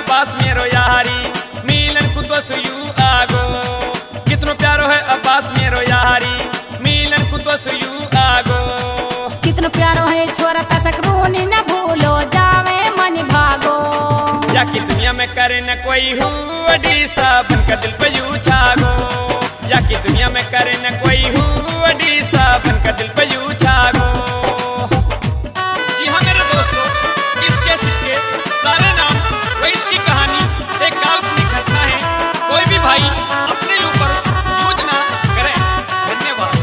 अब्बास मेरो यारी मिलन को तो सुयू आगो कितनो प्यारो है अब्बास मेरो यारी मिलन को तो सुयू आगो कितनो प्यारो है छोरा तसक रोनी न भूलो जावे मन भागो या कि दुनिया में करे न कोई हुडी सा बनका दिल पे यूं छागो या कि दुनिया में करे न कोई हुडी सा बनका दिल पे यूं छागो। जी हाँ मेरे दोस्तों, इसके सिक्के सारे नाम व इसकी कहानी एक काल्पनिक घटना है। कोई भी भाई अपने ऊपर यूज ना करे। धन्यवाद।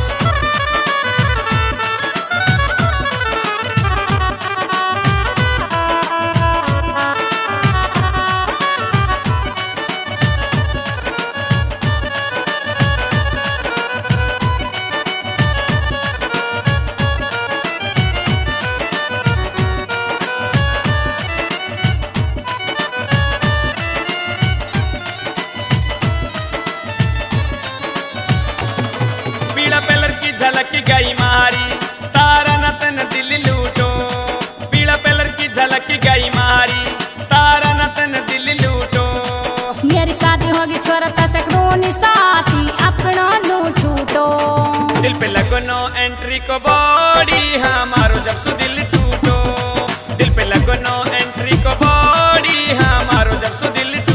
झलक गई मारी तारा नतन दिल लूटो पीला पेलर की झलक गई मारी तारा नतन दिल लूटो। मेरी शादी होगी छोरा तसक रोनी साथी अपना नो छूटो दिल पे लगनो एंट्री को बॉडी हमारो जब सु दिल टूटो दिल पे लगनो एंट्री को बॉडी हमारो जब सु दिल टूटो।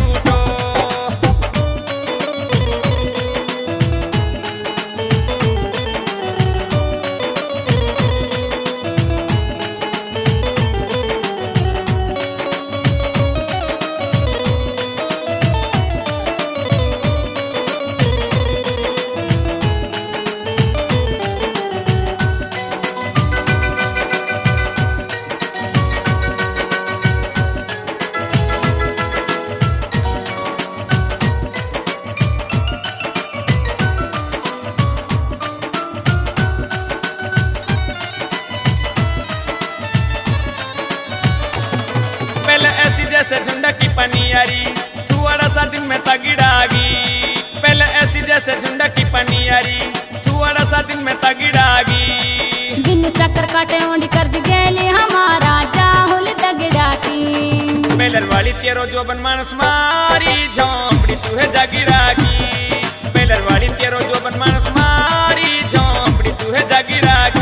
जैसे झुंडा की पनियारी थुआड़ा सा दिन में तगिड़ागी पहले ऐसी जैसे झुंडा की पनियारी थुआड़ा सा दिन में तगिड़ागी दिन चक्कर काटे ओंडी कर दी गेली हमारा जाहुल दगड़ाती पेलर वाली तेरो जो बन मानस मारी झोंपड़ी तू है जागिड़ागी पेलर वाली तेरो जो बन मानस मारी झोंपड़ी तू है जागिड़ागी।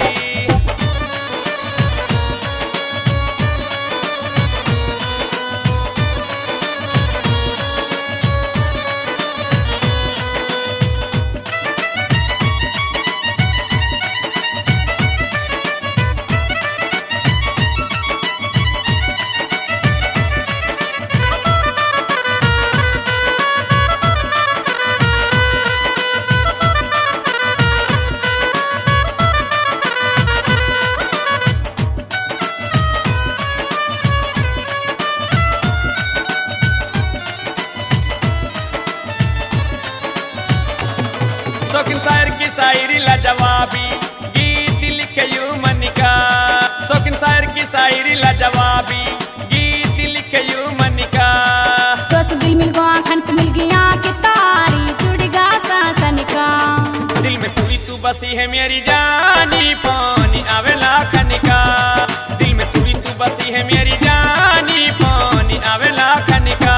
शौकीन शायर की शायरी लाजवाबी गीत लिखे यू मनिका शौकीन शायर की शायरी लाजवाबी गीत लिखे यू मनिका। दोस्त दिल मिल गया आँखन से मिल गया कि तारी जुड़गा सासन का दिल में तू बसी है मेरी जानी पानी आवेला खनिका दिल में तू बसी है मेरी जानी पानी आवेला खनिका।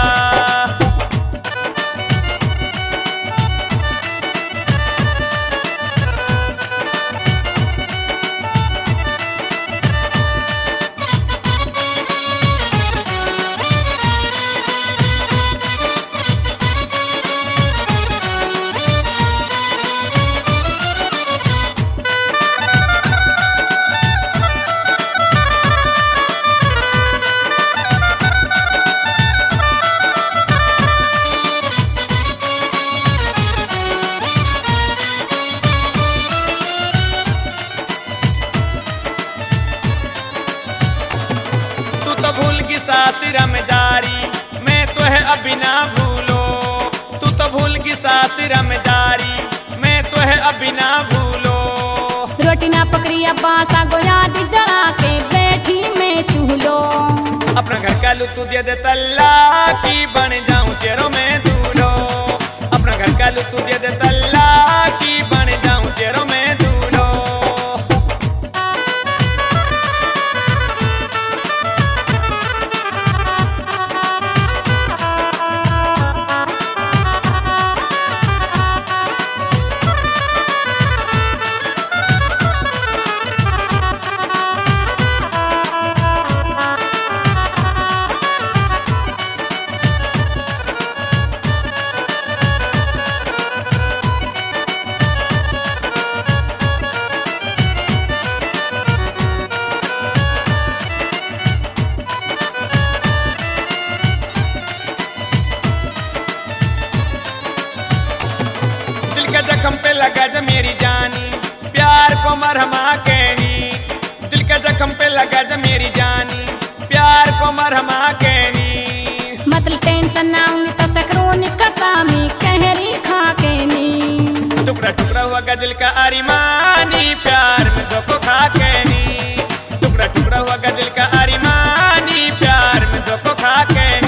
सासरा में जारी मैं तो है अभी ना भूलो तू तो भूल की सासरा में जारी मैं तो है अभी ना भूलो रोटी ना पकड़िया बासा गोया दी जला के बैठी मैं चूलो अपना घर का लुत्तू दे दे तल्ला की बन जाऊं तेरो मैं दूल्हो अपना घर का लुत्तू दे दे तल्ला की बन जाऊं तेरो मैं दूल्हो। लगा जा मेरी जानी, प्यार को मरहमा कहनी। दिल के जख्म पे लगा जा मेरी जानी, प्यार को मरहमा कहनी। मतलब टेंशन ना होंगी तो सकरून कसामी कहरी खा के नी। टुकड़ा टुकड़ा हुआ गजल का अरिमानी, प्यार में धोखो खा के नी। टुकड़ा टुकड़ा हुआ गजल का अरिमानी, प्यार में धोखो खा के नी।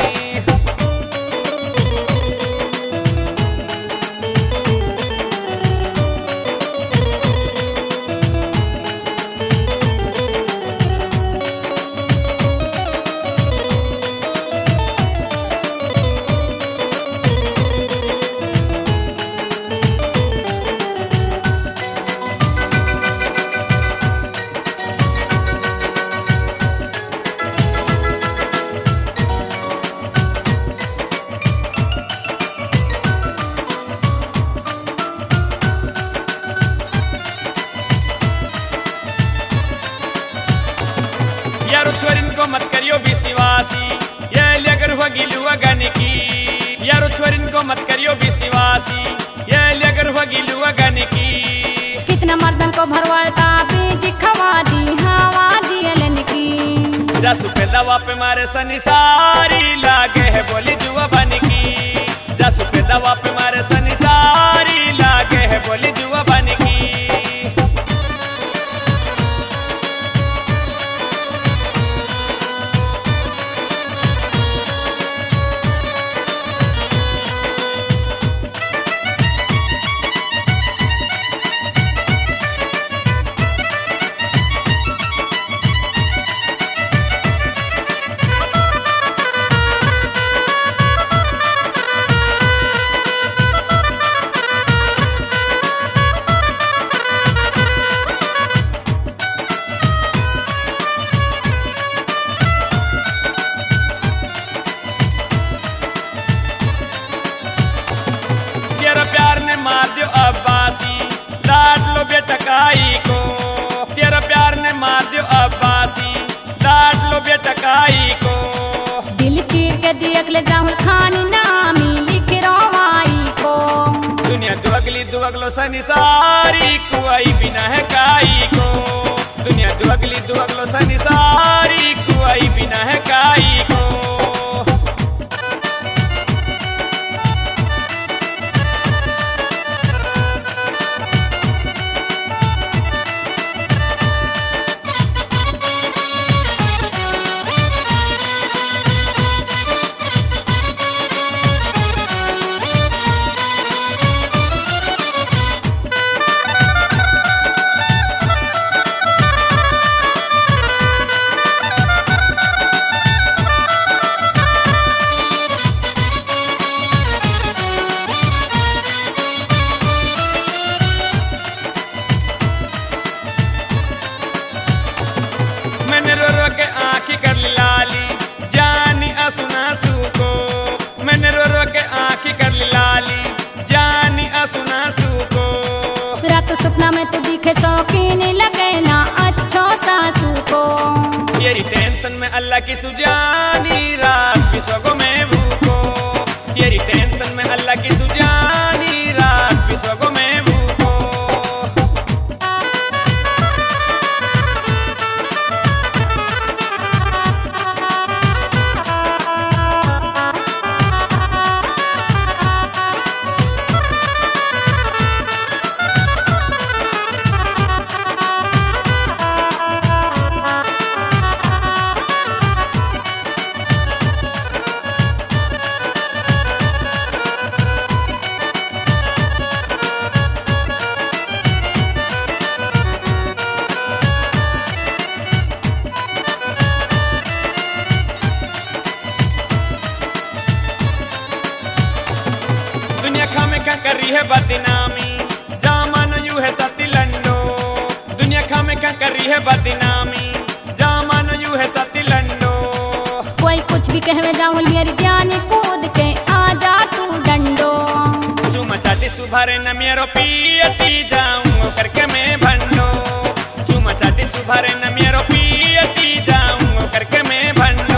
यारो छोरिन को मत करियो विश्वासी, ये अगर हुआ गिलू अगन की। यारो छोरिन को मत करियो विश्वासी, ये अगर हुआ गिलू अगन की। कितना मर्दन को भरवाता बीज खवा दी हवा जियलन की। जासु पे दवा पे मारे सनी सारी लागे है बोली जुआ बन की। जासु पे दवा पे मारे सनी सारी लागे है बोली जुआ बन की। तेरा प्यार ने मार दियो अब्बासी, लाड लो बेटा काई को। तेरा प्यार ने मार दियो अब्बासी, लाड लो बेटा काई को। दिल चीर के दियक ले जाहुल खानी नामी लिख रवाई को। दुनिया दुअगलो सनी सारी कुआई बिना है काई को। दुनिया दुअगलो सनी सारी कुआई बिना है काई को। मैंने रो रो के आँखी कर ली लाली, जानी असुनासू को। मैंने रो रो के आँखी कर ली लाली, जानी असुनासू को। रात सपना में तू दिखे शौकीन लगे ना अच्छो सासू को। तेरी टेंशन में अल्लाह की सुजानी, रात भी सोगो में भूको। तेरी टेंशन में अल्लाह की सुजानी, रात भी सोगो में भूको। क्या कर रही है बदनामी, जामानो यू है सती लंडो। दुनिया खा में क्या कर रही है बदनामी, जामानो यू है सती लंडो। कोई कुछ भी कहवे जाऊं मेरी जानी कूद के आजा तू डंडो। चुमा चाटी सुभारे न मेरो पियती जाऊं करके मैं भंडो। चुमा चाटी सुभारे न मेरो पियती जाऊं करके मैं भंडो।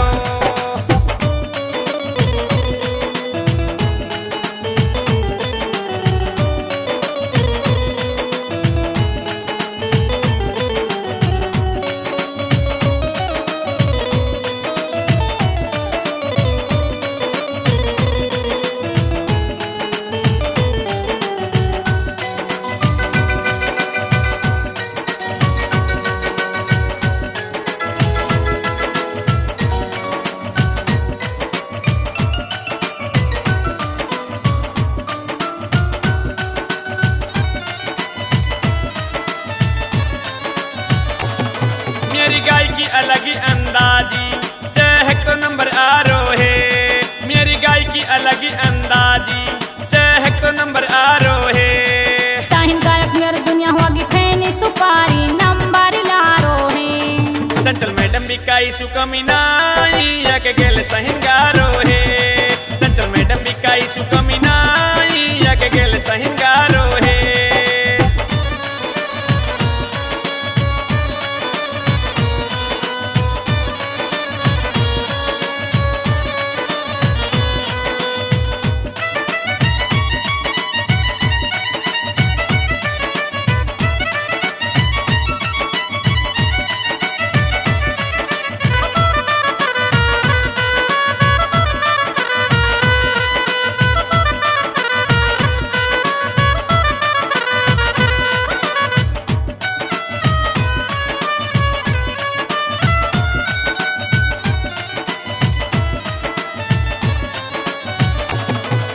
बिकाई सुकमिनाई या के गेल सहिंगारो है चंचल मैडम बिकाई सुकमिनाई या के गेल सहिंगारो है